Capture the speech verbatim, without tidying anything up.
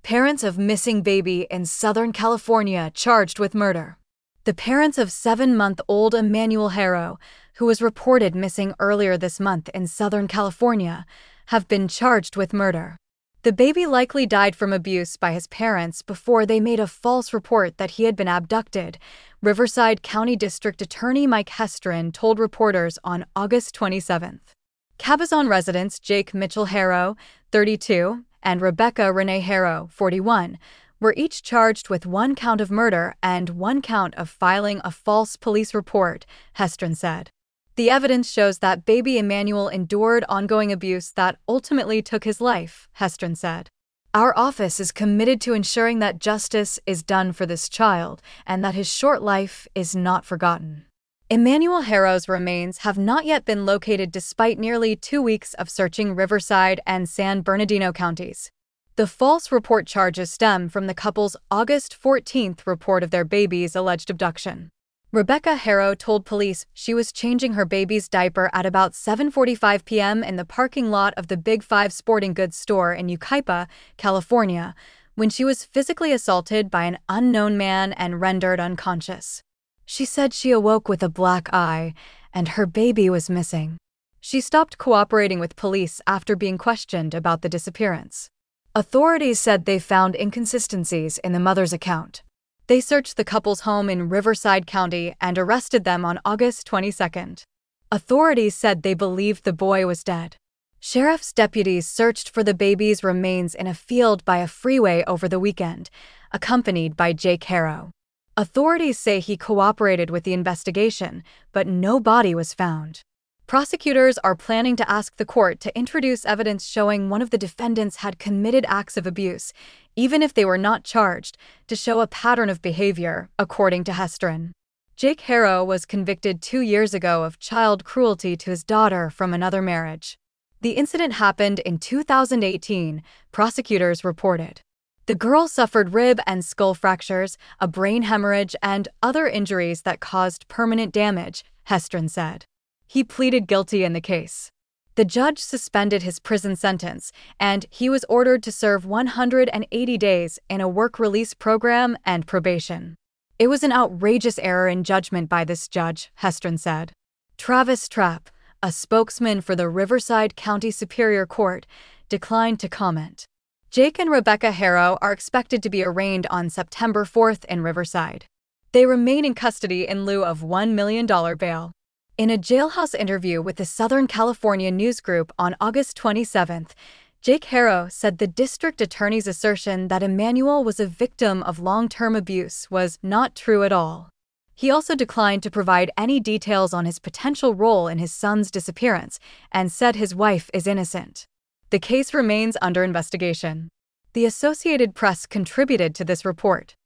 Parents of missing baby in Southern California charged with murder. The parents of seven-month-old Emmanuel Harrow, who was reported missing earlier this month in Southern California, have been charged with murder. The baby likely died from abuse by his parents before they made a false report that he had been abducted, Riverside County District Attorney Mike Hestrin told reporters on August twenty-seventh. Cabazon residents Jake Mitchell Harrow, thirty-two, and Rebecca Renee Harrow, forty-one, were each charged with one count of murder and one count of filing a false police report, Hestrin said. The evidence shows that baby Emmanuel endured ongoing abuse that ultimately took his life, Hestrin said. Our office is committed to ensuring that justice is done for this child and that his short life is not forgotten. Emmanuel Harrow's remains have not yet been located despite nearly two weeks of searching Riverside and San Bernardino counties. The false report charges stem from the couple's August fourteenth report of their baby's alleged abduction. Rebecca Harrow told police she was changing her baby's diaper at about seven forty-five p m in the parking lot of the Big Five sporting goods store in Yucaipa, California, when she was physically assaulted by an unknown man and rendered unconscious. She said she awoke with a black eye, and her baby was missing. She stopped cooperating with police after being questioned about the disappearance. Authorities said they found inconsistencies in the mother's account. They searched the couple's home in Riverside County and arrested them on August twenty-second. Authorities said they believed the boy was dead. Sheriff's deputies searched for the baby's remains in a field by a freeway over the weekend, accompanied by Jake Harrow. Authorities say he cooperated with the investigation, but no body was found. Prosecutors are planning to ask the court to introduce evidence showing one of the defendants had committed acts of abuse, even if they were not charged, to show a pattern of behavior, according to Hestrin. Jake Harrow was convicted two years ago of child cruelty to his daughter from another marriage. The incident happened in two thousand eighteen, prosecutors reported. The girl suffered rib and skull fractures, a brain hemorrhage, and other injuries that caused permanent damage, Hestrin said. He pleaded guilty in the case. The judge suspended his prison sentence, and he was ordered to serve one hundred eighty days in a work release program and probation. It was an outrageous error in judgment by this judge, Hestrin said. Travis Trapp, a spokesman for the Riverside County Superior Court, declined to comment. Jake and Rebecca Harrow are expected to be arraigned on September fourth in Riverside. They remain in custody in lieu of one million dollars bail. In a jailhouse interview with the Southern California News Group on August twenty-seventh, Jake Harrow said the district attorney's assertion that Emmanuel was a victim of long-term abuse was not true at all. He also declined to provide any details on his potential role in his son's disappearance and said his wife is innocent. The case remains under investigation. The Associated Press contributed to this report.